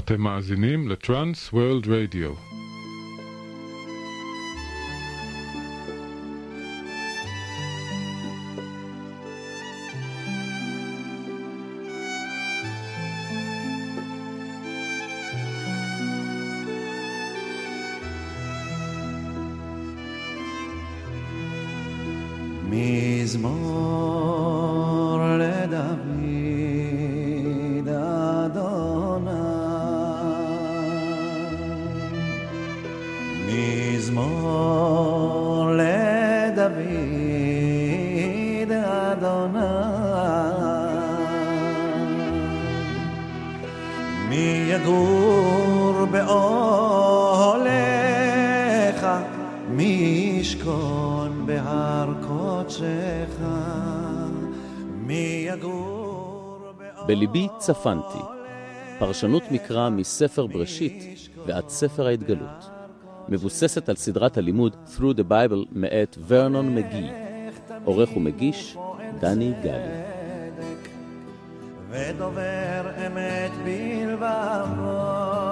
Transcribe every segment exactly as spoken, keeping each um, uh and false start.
אתם מאזינים לטרנס וורלד רדיו. מזמור לדוד מזמור לדוד אדוני מי יגור באוהליך מי ישכון בהר קודשך מי יגור בליבי צפנתי פרשנות מקרא מספר בראשית ועד ספר ההתגלות מבוססת על סדרת הלימוד Through the Bible מאת ורנון מגי. עורך ומגיש דני גלי. ודובר אמת בלבבו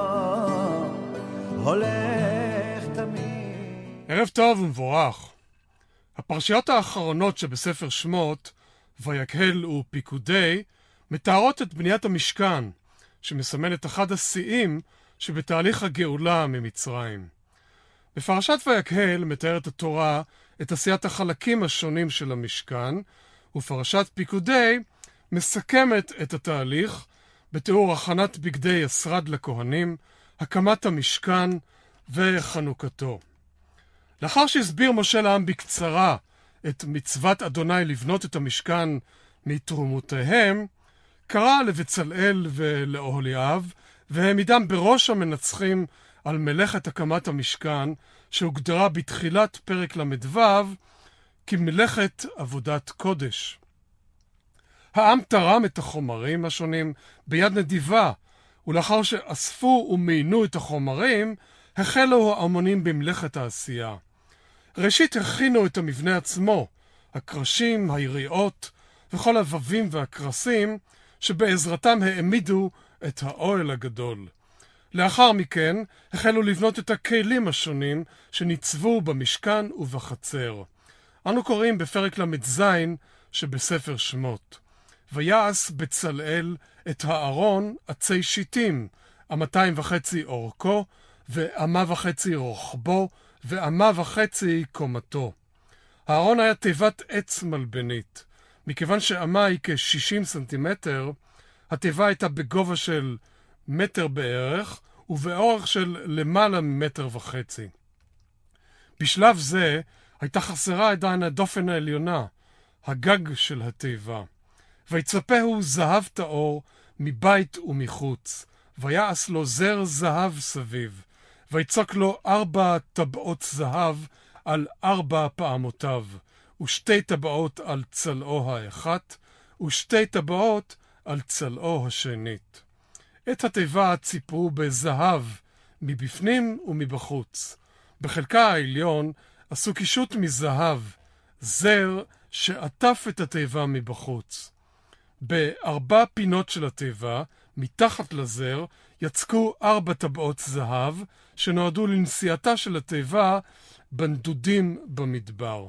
הולך תמיד. ערב טוב ומבורך. הפרשיות האחרונות שבספר שמות, ויקהל ופיקודי, מתארות את בניית המשכן, שמסמן את אחד השיאים שבתהליך הגאולה ממצרים. בפרשת ויקהל מתארת התורה את עשיית החלקים השונים של המשכן, ופרשת פיקודי מסכמת את התהליך בתיאור הכנת בגדי השרד לכהנים, הקמת המשכן וחנוכתו. לאחר שהסביר משה לעם בקצרה את מצוות אדוני לבנות את המשכן מתרומותיהם, קרא לבצלאל ולאוהליאב, והעמידם בראש המנצחים על מלאכת הקמת המשכן, שהוגדרה בתחילת פרק למדו כמלאכת עבודת קודש. העם תרם את החומרים השונים ביד נדיבה, ולאחר שאספו ומיינו את החומרים, החלו ההמונים במלאכת העשייה. ראשית הכינו את המבנה עצמו, הקרשים, היריעות וכל הווים והקרסים, שבעזרתם העמידו את האוהל הגדול. לאחר מכן החלו לבנות את הכלים השונים שניצבו במשכן ובחצר. אנו קוראים בפרק למ"ז שבספר שמות. ויעש בצלאל את הארון עצי שיטים, אמתיים וחצי אורכו, ואמה וחצי רוחבו, ואמה וחצי קומתו. הארון היה תיבת עץ מלבנית. מכיוון שאמה היא כ-שישים סנטימטר, התיבה הייתה בגובה של מטר בערך, ובאורך של למעלה ממטר וחצי. בשלב זה הייתה חסרה עדיין הדופן העליונה, הגג של התיבה. ויצפהו זהב טהור מבית ומחוץ, ויעש לו זר זהב סביב, ויצוק לו ארבע טבעות זהב על ארבע פעמותיו, ושתי טבעות על צלעו האחת, ושתי טבעות על צלעו השנית. את התיבה ציפרו בזהב מבפנים ומבחוץ. בחלקה העליון עשו קישוט מזהב, זר שעטף את התיבה מבחוץ. בארבע פינות של התיבה, מתחת לזר, יצקו ארבע טבעות זהב, שנועדו לנשיאתה של התיבה בנדודים במדבר.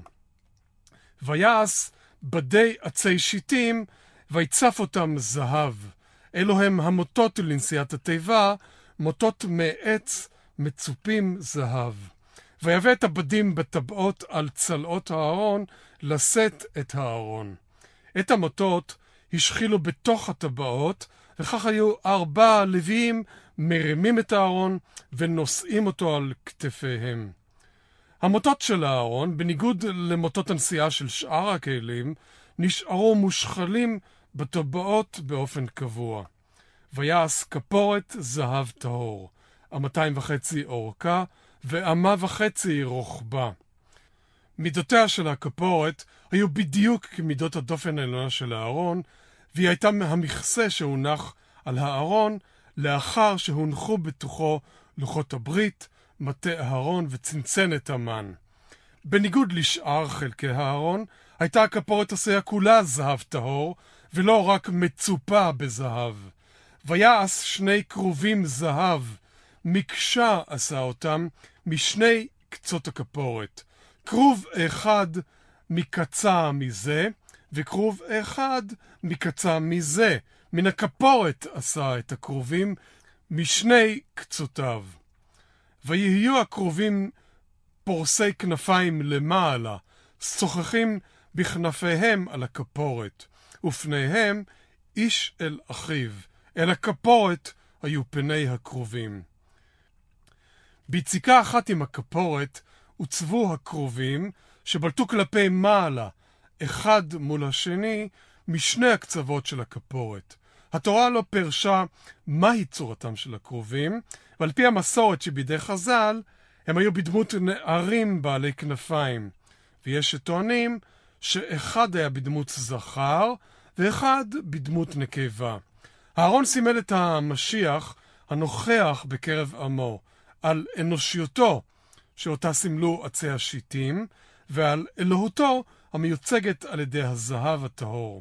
ויעש בדי עצי שיטים, ויצף אותם זהב. אלו הם המוטות לנשיאת התיבה, מוטות מעץ מצופים זהב. ויבא את הבדים בטבעות על צלעות הארון, לשאת את הארון. את המוטות השחילו בתוך הטבעות, וכך היו ארבע לוויים מרימים את הארון ונושאים אותו על כתפיהם. המוטות של הארון, בניגוד למוטות הנשיאה של שאר הכלים, נשארו מושחלים בטבעות באופן קבוע. ויעש כפורת זהב טהור, אמתיים וחצי אורכה ואמה וחצי רוחבה. מידותיה של הכפורת היו בדיוק כמידות הדופן העליונה של הארון, והיא הייתה המכסה שהונח על הארון לאחר שהונחו בתוכו לוחות הברית, מטה הארון וצנצנת המן. בניגוד לשאר חלקי הארון, הייתה הכפורת עשויה כולה זהב טהור, ולא רק מצופה בזהב. ויעש שני כרובים זהב, מקשה עשה אותם משני קצות הכפורת. כרוב אחד מקצה מזה, וכרוב אחד מקצה מזה. מן הכפורת עשה את הכרובים משני קצותיו. ויהיו הכרובים פורסי כנפיים למעלה, שוחחים בכנפיהם על הכפורת, ופניהם איש אל אחיו, אל הכפורת היו פני הכרובים. ביציקה אחת עם הכפורת הוצבו הכרובים שבלטו כלפי מעלה, אחד מול השני, משני הקצוות של הכפורת. התורה לא פרשה מהי צורתם של הכרובים, ועל פי המסורת שבידי חז"ל, הם היו בדמות נערים בעלי כנפיים, ויש שטוענים שאחד היה בדמות זכר, ואחד בדמות נקבה. אהרון סימל את המשיח הנוכח בקרב עמו, על אנושיותו, שאותה סימלו עצי השיטים, ועל אלוהותו המיוצגת על ידי הזהב הטהור.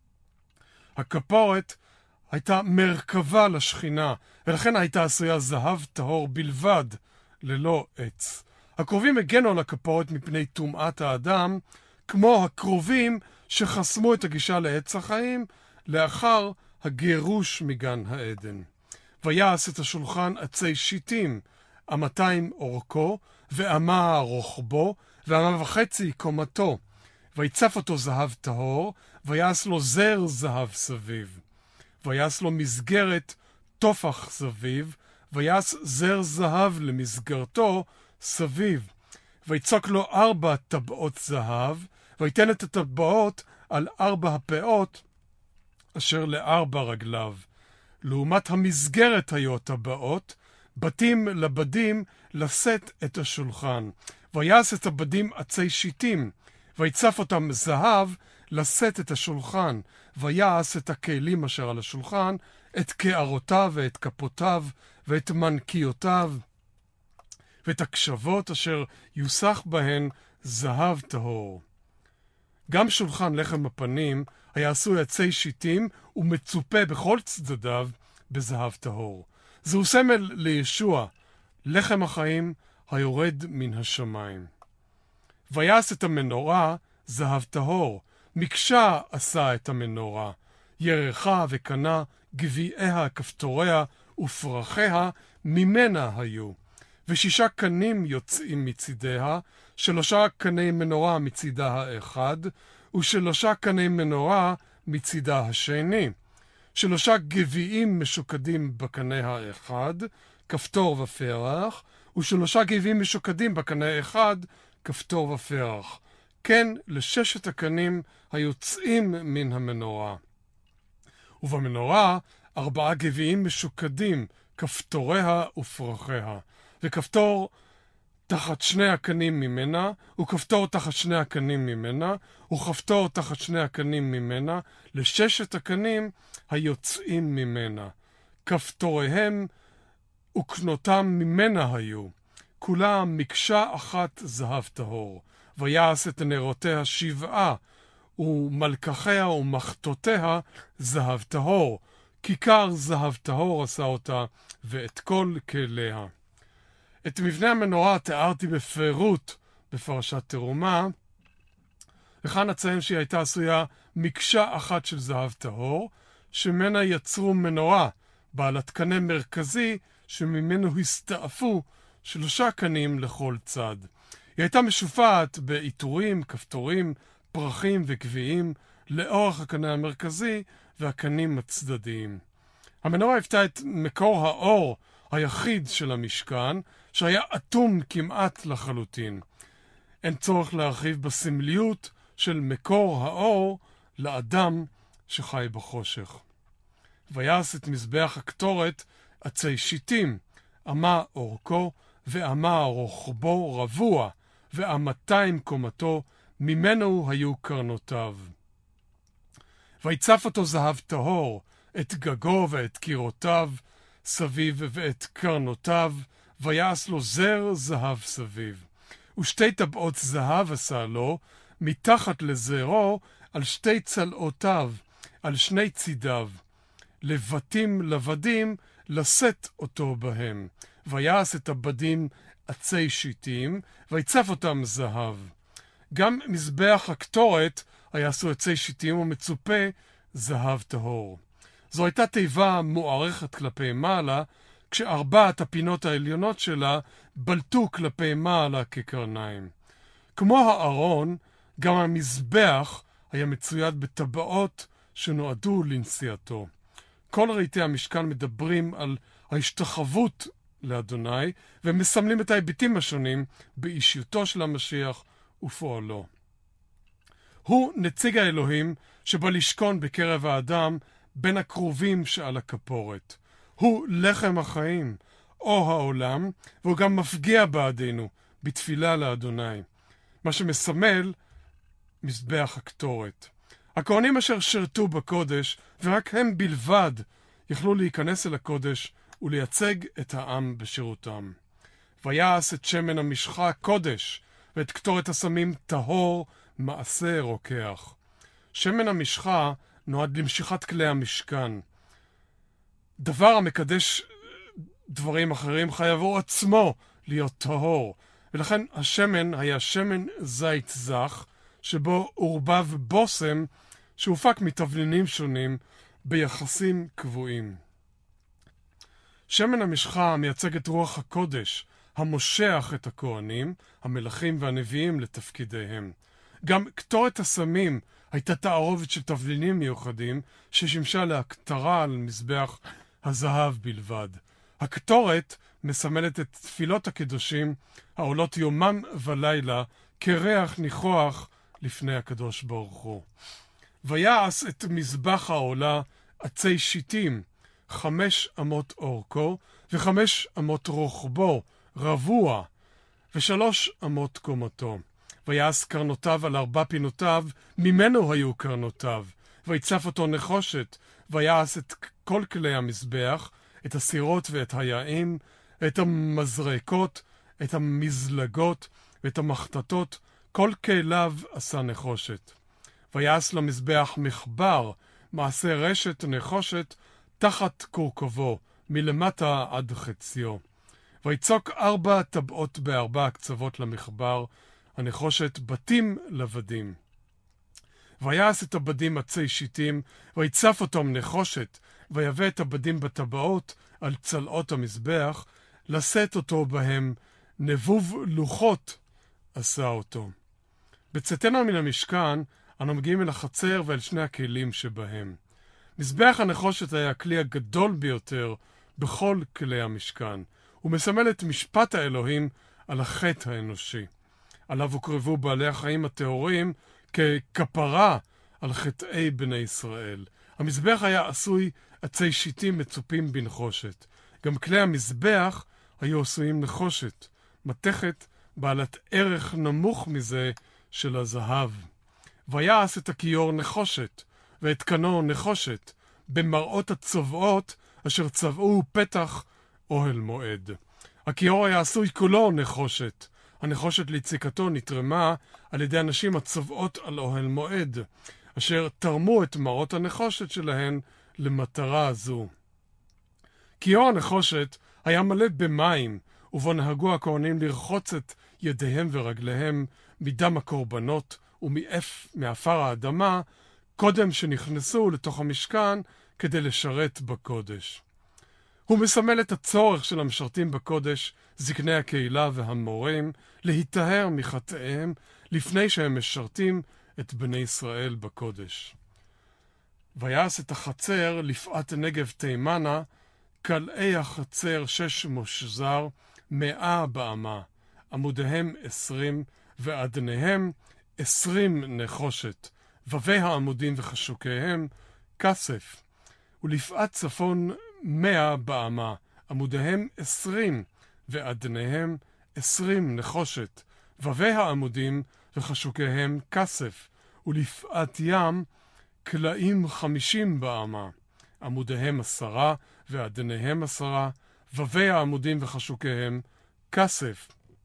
הכפורת הייתה מרכבה לשכינה, ולכן הייתה עשויה זהב טהור בלבד, ללא עץ. הכרובים הגנו על הכפורת מפני טומאת האדם, כמו הכרובים שחסמו את הגישה לעץ החיים לאחר הגירוש מגן העדן. ויעש את השולחן עצי שיטים, אמתיים אורכו, ואמה רוחבו, ואמה וחצי קומתו. ויצף אותו זהב טהור, ויעש לו זר זהב סביב. ויעש לו מסגרת תופח סביב, ויעש זר זהב למסגרתו סביב. ויצוק לו ארבע טבעות זהב, ויתן את הטבעות על ארבע הפאות אשר לארבע רגליו. לעומת המסגרת היו הטבעות, בתים לבדים לשאת את השולחן. ויעש את הבדים עצי שיטים, ויצף אותם זהב לשאת את השולחן. ויעש את הכלים אשר על השולחן, את קערותיו ואת כפותיו ואת מנקיותיו, ואת הקשבות אשר יוסח בהן זהב טהור. גם שולחן לחם הפנים היה עשוי עצי שיטים ומצופה בכל צדדיו בזהב טהור. זהו סמל לישוע, לחם החיים היורד מן השמיים. ויעש את המנורה זהב טהור, מקשה עשה את המנורה, ירחה וקנה גביעיה, כפתוריה ופרחיה ממנה היו. ושישה קנים יוצאים מצידיה, שלושה קני מנורה מצידה האחד, ושלושה קני מנורה מצידה השני. שלושה גביעים משוקדים בקנה האחד, כפתור ופרח, ושלושה גביעים משוקדים בקנה אחד, כפתור ופרח. כן לששת הקנים היוצאים מן המנורה. ובמנורה ארבעה גביעים משוקדים, כפתוריה ופרחיה. וכפתור תחת שני הקנים ממנה, וכפתור תחת שני הקנים ממנה, וכפתור תחת שני הקנים ממנה, לששת הקנים היוצאים ממנה. כפתוריהם וקנותם ממנה היו, כולם מקשה אחת זהב טהור. ויעש את נרותיה שבעה, ומלקחיה ומחתותיה זהב טהור. כיכר זהב טהור עשה אותה, ואת כל כליה. את מבנה המנורה תיארתי בפירוט בפרשת תרומה, וכאן אציין שהיא הייתה עשויה מקשה אחת של זהב טהור, שממנה יצרו מנורה בעלת קנה מרכזי, שממנו הסתעפו שלושה קנים לכל צד. היא הייתה משופעת בעיטורים, כפתורים, פרחים וגביעים לאורך הקנה המרכזי והקנים הצדדיים. המנורה היוותה את מקור האור היחיד של המשכן, שהיה אטום כמעט לחלוטין. אין צורך להרחיב בסמליות של מקור האור לאדם שחי בחושך. ויעש את מזבח הקטורת עצי שיטים, אמה אורכו ואמה רוחבו רבוע, ואמתיים קומתו, ממנו היו קרנותיו. ויצף אותו זהב טהור, את גגו ואת קירותיו סביב ואת קרנותיו, ויעש לו זר זהב סביב. ושתי טבעות זהב עשה לו, מתחת לזרו, על שתי צלעותיו, על שני צידיו. לבתים לבדים לשאת אותו בהם. ויעש את הבדים עצי שיטים, ויצף אותם זהב. גם מזבח הקטורת היה עשוי עצי שיטים ומצופה זהב טהור. זו הייתה תיבה מוארכת כלפי מעלה, כשארבעת הפינות העליונות שלה בלטו כלפי מעלה כקרניים. כמו הארון, גם המזבח היה מצויד בטבעות שנועדו לנשיאתו. כל רהיטי המשכן מדברים על ההשתחוות לאדוני, ומסמלים את ההיבטים השונים באישיותו של המשיח ופועלו. הוא נציג האלוהים שבא לשכון בקרב האדם בין הקרובים שעל הכפורת. הוא לחם החיים, אור העולם, והוא גם מפגיע בעדינו בתפילה לאדוני, מה שמסמל מזבח הקטורת. הכהנים אשר שרתו בקודש, ורק הם בלבד יכלו להיכנס אל הקודש ולייצג את העם בשירותם. ויעש את שמן המשחה קודש, ואת קטורת הסמים טהור מעשה רוקח. שמן המשחה נועד למשיכת כלי המשכן. דבר המקדש דברים אחרים חייבו עצמו להיות טהור, ולכן השמן היה שמן זית זך, שבו עורבב בוסם שהופק מתבלינים שונים ביחסים קבועים. שמן המשחה מייצג את רוח הקודש, המושך את הכהנים, המלכים והנביאים לתפקידיהם. גם קטורת הסמים הייתה תערובת של תבלינים מיוחדים, ששימשה להקטרה על מזבח הזהב בלבד. הקטורת מסמלת את תפילות הקדושים, העולות יומם ולילה, כריח ניחוח לפני הקדוש ברוך הוא. ויעש את מזבח העולה עצי שיטים, חמש אמות אורכו וחמש אמות רוחבו, רבוע, ושלוש אמות קומתו. ויעש קרנותיו על ארבע פינותיו, ממנו היו קרנותיו. ויצף אותו נחושת, ויעש את כל כלי המזבח, את הסירות ואת היעים, את המזרקות, את המזלגות ואת המחטטות, כל כליו עשה נחושת. ויעש למזבח מחבר, מעשה רשת נחושת, תחת קורקובו, מלמטה עד חציו. ויצוק ארבע טבעות בארבע הקצוות למחבר, הנחושת בתים לבדים. ויעש את הבדים עצי שיטים, ויצף אותם נחושת, ויבא את הבדים בטבעות על צלעות המזבח, לשאת אותו בהם, נבוב לוחות עשה אותו. בצאתנו מן המשכן, אנו מגיעים אל החצר ואל שני הכלים שבהם. מזבח הנחושת היה הכלי הגדול ביותר בכל כלי המשכן. הוא מסמל את משפט האלוהים על החטא האנושי. עליו הוקרבו בעלי החיים הטהורים ככפרה על חטאי בני ישראל. המזבח היה עשוי עצי שיטים מצופים בנחושת. גם כלי המזבח היו עשויים נחושת, מתכת בעלת ערך נמוך מזה של הזהב. ויעש את הכיור נחושת, ואת קנו נחושת, במראות הצובעות אשר צבעו פתח אוהל מועד. הכיור היה עשוי כולו נחושת. הנחושת ליציקתו נתרמה על ידי אנשים הצובעות על אוהל מועד, אשר תרמו את מראות הנחושת שלהן למטרה זו. כיור הנחושת היה מלא במים, ובו נהגו הכהנים לרחוץ את ידיהם ורגליהם מדם הקורבנות ומאפר האדמה, קודם שנכנסו לתוך המשכן כדי לשרת בקודש. הוא מסמל את הצורך של המשרתים בקודש, זקני הקהילה והמורים, להיטהר מחטאיהם לפני שהם משרתים את בני ישראל בקודש. ויעש את החצר לפעת נגב תימנה, קלעי החצר שש מושזר, מאה באמה, עמודיהם עשרים, ועדניהם עשרים נחושת, ובי העמודים וחשוקיהם כסף, ולפעת צפון מאה באמה, עמודיהם עשרים, ועדניהם עשרים נחושת, ובי העמודים וחשוקיהם כסף, ולפעת ים קלעים חמישים באמה, עמודיהם עשרה, ועדניהם עשרה, ובי העמודים וחשוקיהם כסף,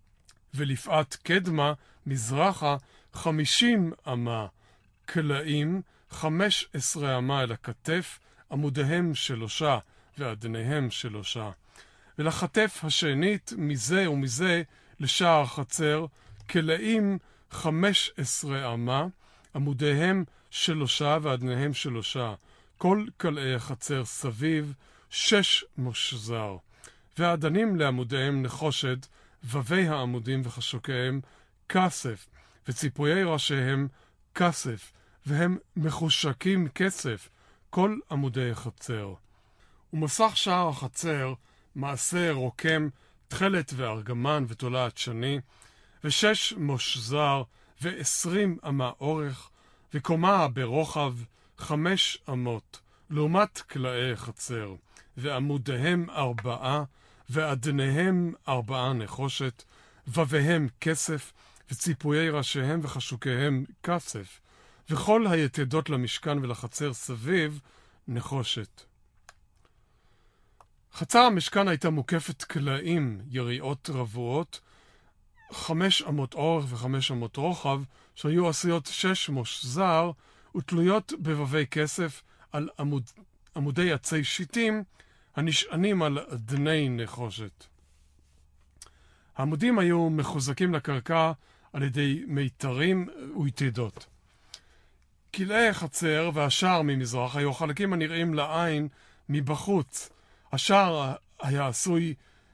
ולפעת קדמה מזרחה חמישים אמה, קלעים חמש עשרה אמה אל הכתף, עמודיהם שלושה ואדניהם שלושה. ולחטף השנית מזה ומזה לשער החצר, כלאים חמש עשרה אמה, עמודיהם שלושה ואדניהם שלושה. כל כלאי החצר סביב שש מושזר. והאדנים לעמודיהם נחושת, ובי העמודים וחשוקיהם כסף, וציפויי ראשיהם כסף, והם מחושקים כסף, כל עמודי החצר. ומסך שער החצר, מעשה רוקם, תכלת וארגמן ותולעת שני, ושש מושזר ועשרים אמה אורך, וקומה ברוחב חמש אמות, לעומת כלאי החצר, ועמודיהם ארבעה, ואדניהם ארבעה נחושת, ובהם כסף, וציפויי ראשיהם וחשוקיהם כסף, וכל היתדות למשכן ולחצר סביב נחושת. חצר המשכן הייתה מוקפת כלאים, יריעות רבועות, חמש אמות אורך וחמש אמות רוחב, שהיו עשויות שש מושזר, ותלויות בבבי כסף על עמוד, עמודי עצי שיטים, הנשענים על אדני נחושת. העמודים היו מחוזקים לקרקע על ידי מיתרים ויתדות. כלאי החצר והשער ממזרח היו חלקים הנראים לעין מבחוץ. השער היה עשוי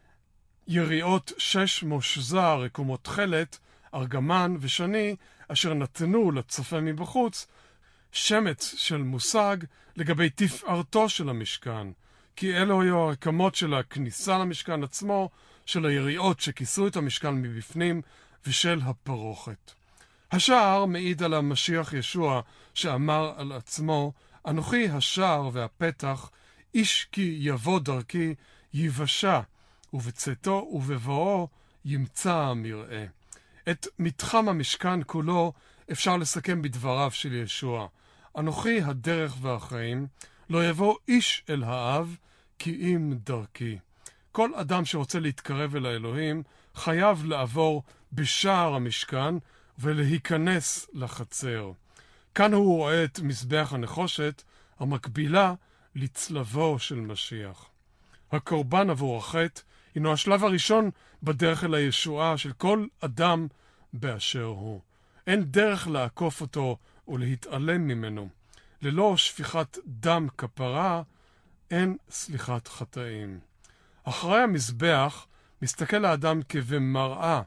יריעות שש מושזר, רקומות תכלת, ארגמן ושני, אשר נתנו לצופה מבחוץ שמץ של מושג לגבי תפארתו של המשכן, כי אלו היו הרקמות של הכניסה למשכן עצמו, של היריעות שכיסו את המשכן מבפנים ושל הפרוכת. השער מעיד על המשיח ישוע שאמר על עצמו, אנוכי השער והפתח, איש כי יבוא דרכי יבשע, ובצאתו ובבואו ימצא המראה. את מתחם המשכן כולו אפשר לסכם בדבריו של ישוע. אנוכי הדרך והחיים, לא יבוא איש אל האב, כי אם דרכי. כל אדם שרוצה להתקרב אל האלוהים, חייב לעבור בשער המשכן ולהיכנס לחצר. כאן הוא רואה את מזבח הנחושת, המקבילה לצלבו של משיח. הקורבן עבור החטא הינו השלב הראשון בדרך אל הישועה של כל אדם באשר הוא. אין דרך לעקוף אותו ולהתעלם ממנו. ללא שפיכת דם כפרה, אין סליחת חטאים. אחרי המזבח מסתכל האדם כבמראה,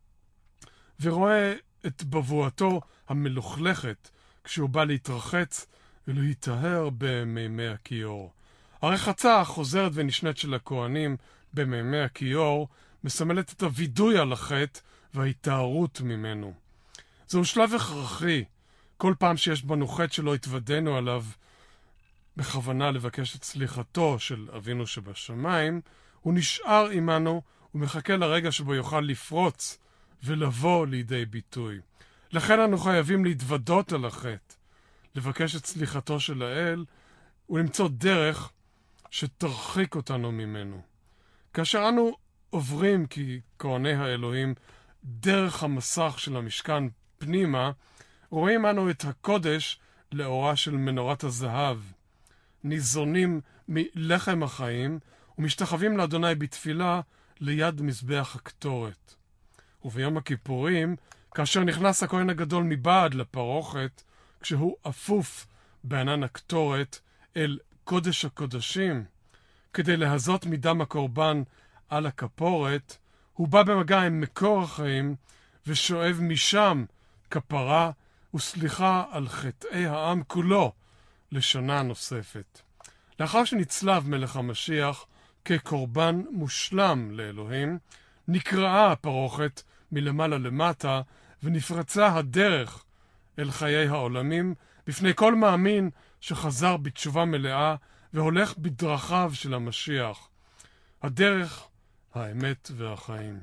ורואה את בבואתו המלוכלכת כשהוא בא להתרחץ ולהיטהר במימי הכיור. הרחצה החוזרת ונשנית של הכהנים במימי הכיור מסמלת את הווידוי על החטא וההתארות ממנו. זהו שלב הכרחי. כל פעם שיש בנו חטא שלא התוודענו עליו בכוונה לבקש את סליחתו של אבינו שבשמיים, הוא נשאר עמנו ומחכה לרגע שבו יוכל לפרוץ ולבוא לידי ביטוי. לכן אנו חייבים להתוודות על החטא, לבקש את סליחתו של האל ולמצוא דרך שתרחיק אותנו ממנו. כאשר אנו עוברים ככהני האלוהים דרך המסך של המשכן פנימה, רואים אנו את הקודש לאורה של מנורת הזהב. ניזונים מלחם החיים ומשתחווים לאדוני בתפילה ליד מזבח הקטורת. וביום הכיפורים, כאשר נכנס הכהן הגדול מבעד לפרוכת, כשהוא אפוף בענן הקטורת אל קודש הקודשים, כדי להזות מדם הקורבן על הכפורת, הוא בא במגע עם מקור החיים ושואב משם כפרה וסליחה על חטאי העם כולו לשנה נוספת. לאחר שנצלב מלך המשיח כקורבן מושלם לאלוהים, נקראה הפרוכת מלמעלה למטה ונפרצה הדרך אל חיי העולמים בפני כל מאמין שחזר בתשובה מלאה והולך בדרכיו של המשיח. הדרך, האמת והחיים.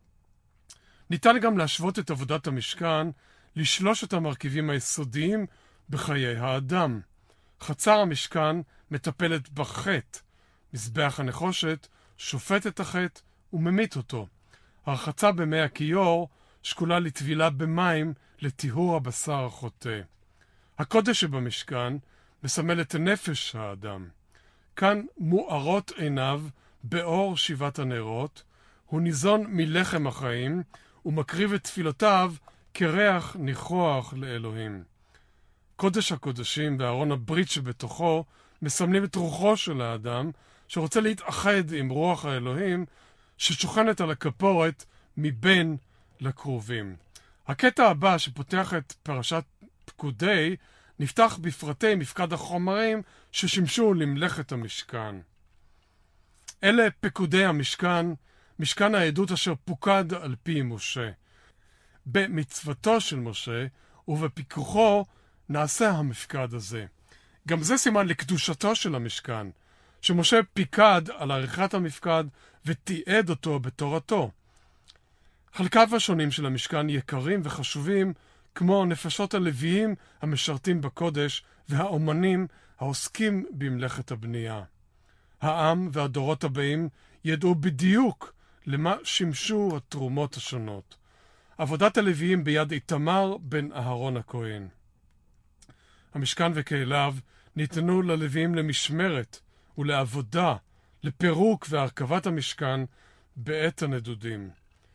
ניתן גם להשוות את עבודת המשכן לשלושת המרכיבים היסודיים בחיי האדם. חצר המשכן מטפלת בחטא, מזבח הנחושת שופט את החטא וממית אותו. הרחצה במי הכיור שקולה לטבילה במים לטיהור הבשר החוטא. הקודש שבמשכן מסמל את נפש האדם. כאן מוארות עיניו באור שבעת הנרות, הוא ניזון מלחם החיים, ומקריב את תפילותיו כריח ניחוח לאלוהים. קודש הקודשים וארון הברית שבתוכו מסמלים את רוחו של האדם, שרוצה להתאחד עם רוח האלוהים, ששוכנת על הכפורת מבין לקרובים. הקטע הבא שפותח את פרשת פקודי, נפתח בפרטי מפקד החומרים ששימשו למלאכת המשכן. אלה פקודי המשכן, משכן העדות אשר פוקד על פי משה. במצוותו של משה ובפיקוחו נעשה המפקד הזה. גם זה סימן לקדושתו של המשכן, שמשה פיקד על עריכת המפקד ותיעד אותו בתורתו. חלקיו השונים של המשכן יקרים וחשובים, כמו נפשות הלוויים המשרתים בקודש והאומנים העוסקים במלאכת הבנייה. העם והדורות הבאים ידעו בדיוק למה שימשו התרומות השונות. עבודת הלוויים ביד איתמר בן אהרון הכהן. המשכן וכליו ניתנו ללוויים למשמרת ולעבודה, לפירוק והרכבת המשכן בעת הנדודים.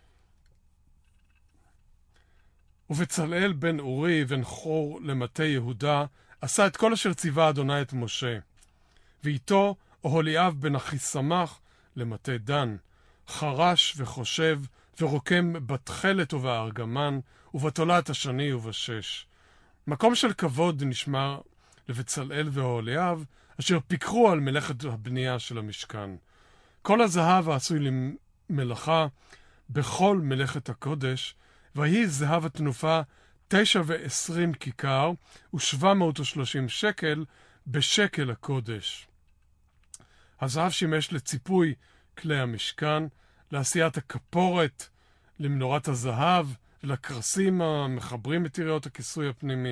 ובצלאל בן אורי בן חור למטה יהודה עשה את כל אשר ציווה אדוני את משה. ואיתו אוהליאב בן אחיסמך למטה דן, חרש וחושב ורוקם בתכלת ובארגמן ובתולעת השני ובשש. מקום של כבוד נשמר לבצלאל ואוהליאב, אשר פיקחו על מלאכת הבנייה של המשכן. כל הזהב העשוי למלאכה בכל מלאכת הקודש, והיא זהב התנופה תשע ועשרים כיכר ושבע מאות ושלושים שקל בשקל הקודש. הזהב שימש לציפוי כלי המשכן, לעשיית הכפורת, למנורת הזהב ולקרסים המחברים את יריעות הכיסוי הפנימי.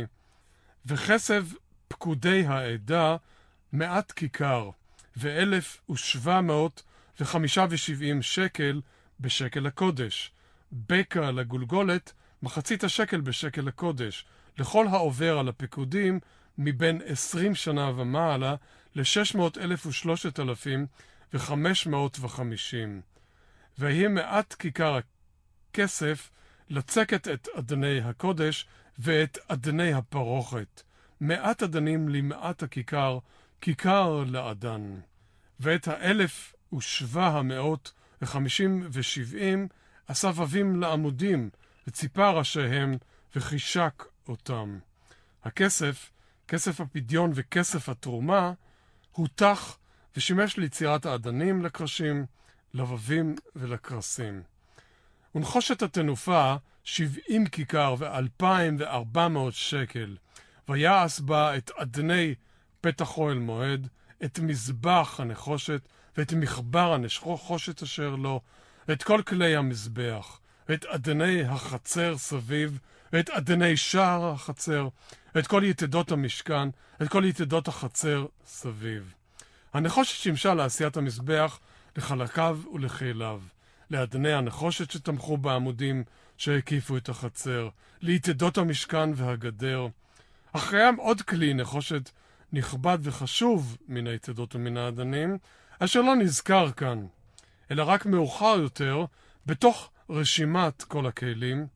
וכסף פקודי העדה מעט כיכר ואלף ושבע מאות וחמישה ושבעים שקל בשקל הקודש. בקע לגולגולת מחצית השקל בשקל הקודש, לכל העובר על הפיקודים מבין עשרים שנה ומעלה לשש מאות אלף ושלושת אלפים וחמש מאות וחמישים. והיא מעט כיכר הכסף לצקת את אדני הקודש ואת אדני הפרוכת. מעט אדנים למעט הכיכר, כיכר לאדן. ואת האלף ושבע המאות וחמישים ושבעים עשה ובים לעמודים, וציפה ראשיהם, וחישק אותם. הכסף, כסף הפדיון וכסף התרומה, הותח ושימש ליצירת האדנים לקרשים, לבבים ולקרסים. ונחושת התנופה, שבעים כיכר ואלפיים וארבע מאות שקל, ויעש בה את אדני פתח אוהל מועד, את מזבח הנחושת, ואת מחבר הנחושת אשר לו, את כל כלי המזבח, את אדני החצר סביב, את אדני שער החצר, את כל יתדות המשכן, את כל יתדות החצר סביב. הנחושת שימשה לעשיית המזבח לחלקיו ולחיליו, לאדני הנחושת שתמכו בעמודים שהקיפו את החצר, ליתדות המשכן והגדר. אחריהם עוד כלי נחושת נכבד וחשוב מן היתדות ומן האדנים, אשר לא נזכר כאן, אלא רק מאוחר יותר, בתוך רשימת כל הכלים,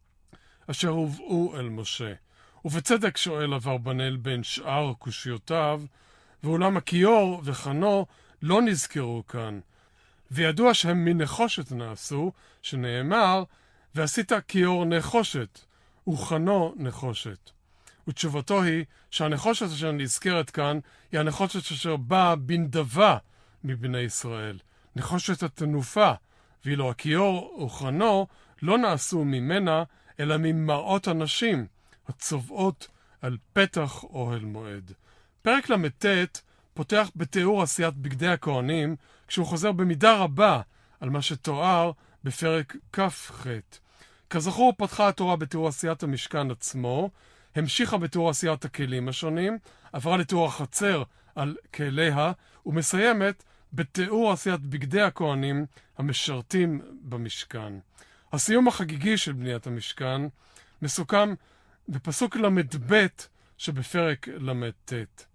אשר הובאו אל משה. ובצדק שואל אברבנאל בין שאר קושיותיו, ואולם הכיור וחנו לא נזכרו כאן, וידוע שהם מנחושת נעשו, שנאמר, ועשית כיור נחושת, וחנו נחושת. ותשובתו היא שהנחושת אשר נזכרת כאן, היא הנחושת אשר באה בנדבה מבני ישראל. נחושת התנופה, ואילו הכיור וחנו לא נעשו ממנה, אלא ממראות הנשים, הצובעות על פתח אוהל מועד. פרק למ"ט פותח בתיאור עשיית בגדי הכהנים, כשהוא חוזר במידה רבה על מה שתואר בפרק כ"ח. כזכור, פתחה התורה בתיאור עשיית המשכן עצמו, המשיכה בתיאור עשיית הכלים השונים, עברה לתיאור החצר על כליה, ומסיימת בתיאור עשיית בגדי הכהנים המשרתים במשכן. הסיום החגיגי של בניית המשכן מסוכם בפסוק למ"ב שבפרק למ"ט.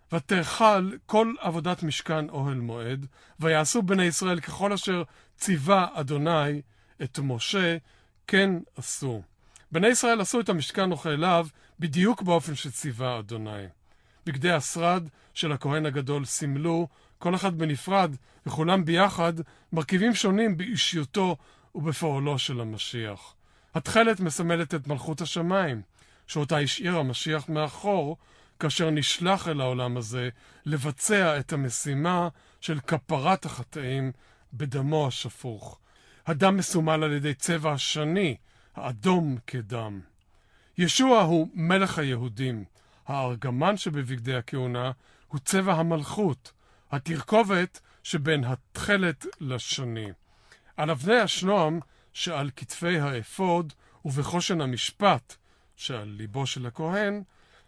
ותאכל כל עבודת משכן אוהל מועד, ויעשו בני ישראל ככל אשר ציווה אדוני את משה, כן עשו. בני ישראל עשו את המשכן וכליו בדיוק באופן שציווה אדוני. בגדי השרד של הכהן הגדול סימלו, כל אחד בנפרד וכולם ביחד, מרכיבים שונים באישיותו ובפועלו של המשיח. התכלת מסמלת את מלכות השמיים, שאותה השאיר המשיח מאחור, כאשר נשלח אל העולם הזה לבצע את המשימה של כפרת החטאים בדמו השפוך. הדם מסומל על ידי צבע השני, האדום כדם. ישוע הוא מלך היהודים. הארגמן שבבגדי הכהונה הוא צבע המלכות, התרכובת שבין התכלת לשני. על אבני השנועם שעל כתפי האפוד ובחושן המשפט שעל ליבו של הכהן,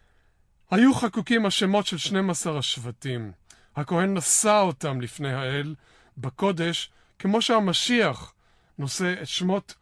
היו חקוקים השמות של שנים עשר השבטים. הכהן נשא אותם לפני האל בקודש, כמו שהמשיח נושא את שמות,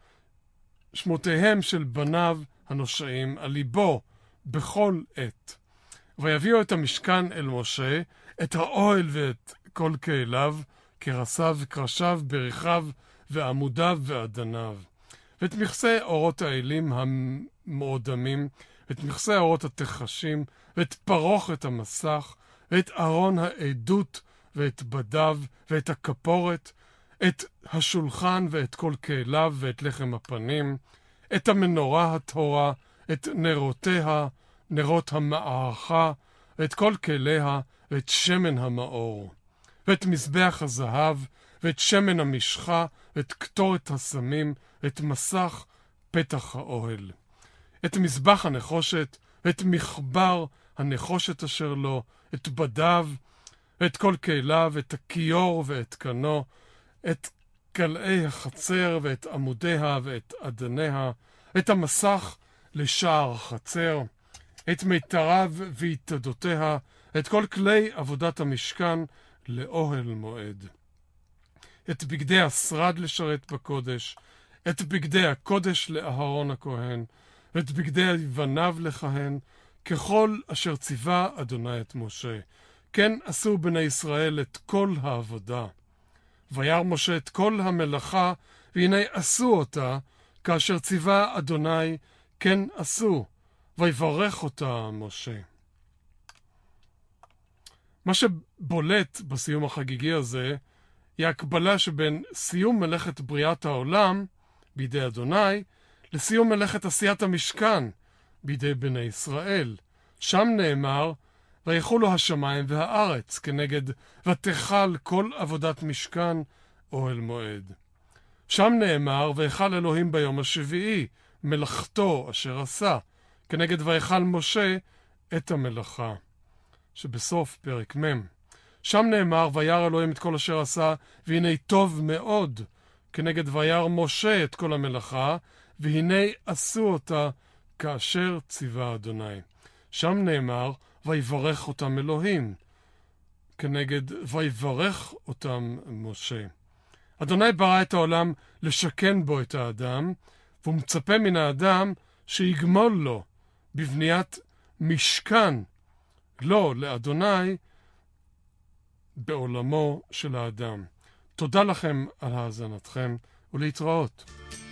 שמותיהם של בניו הנושעים על ליבו בכל עת. ויביאו את המשכן אל משה, את האוהל ואת כל כליו, קרסיו וקרשיו, בריחיו ועמודיו ואדניו. ואת מכסה אורות האלים המאודמים, ואת מכסה אורות התחשים, ואת פרוכת המסך, ואת ארון העדות, ואת בדיו, ואת הכפורת, את השולחן ואת כל כליו, ואת לחם הפנים, את המנורה הטהורה, את נרותיה, נרות המערכה, ואת כל כליה, ואת שמן המאור, ואת מזבח הזהב, ואת שמן המשחה, ואת קטורת הסמים, ואת מסך פתח האוהל, את מזבח הנחושת, ואת מחבר הנחושת אשר לו, את בדיו, ואת כל כליו, את הכיור ואת קנו, את קלעי החצר, ואת עמודיה, ואת אדניה, את המסך לשער החצר, את מיתריו ויתדותיה, את כל כלי עבודת המשכן לאוהל מועד. את בגדי השרד לשרת בקודש, את בגדי הקודש לאהרון הכהן, ואת בגדי לבניו לכהן, ככל אשר ציווה אדוני את משה. כן עשו בני ישראל את כל העבודה. וירא משה את כל המלאכה, והנה עשו אותה, כאשר ציווה אדוני, כן עשו, ויברך אותה משה. מה שבולט בסיום החגיגי הזה, היא הקבלה שבין סיום מלאכת בריאת העולם, בידי אדוני, לסיום מלאכת עשיית המשכן, בידי בני ישראל. שם נאמר, ויחולו השמיים והארץ, כנגד ותחל כל עבודת משכן אוהל מועד. שם נאמר, ויחל אלוהים ביום השביעי, מלאכתו אשר עשה, כנגד ויחל משה את המלאכה. שבסוף פרק מ'. שם נאמר, וירא אלוהים את כל אשר עשה, והנה טוב מאוד, כנגד וירא משה את כל המלאכה, והנה עשו אותה כאשר ציווה אדוני. שם נאמר, ויברך אותם אלוהים, כנגד ויברך אותם משה. אדוני ברא את העולם לשכן בו את האדם, והוא מצפה מן האדם שיגמול לו בבניית משכן, לא לאדוני, בעולמו של האדם. תודה לכם על האזנתכם ולהתראות.